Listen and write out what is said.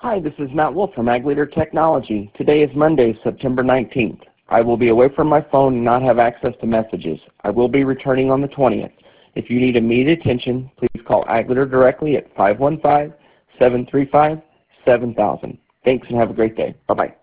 Hi, this is Matt Wolf from Ag Leader Technology. Today is Monday, September 19th. I will be away from my phone and not have access to messages. I will be returning on the 20th. If you need immediate attention, please call Ag Leader directly at 515-735-7000. Thanks and have a great day. Bye-bye.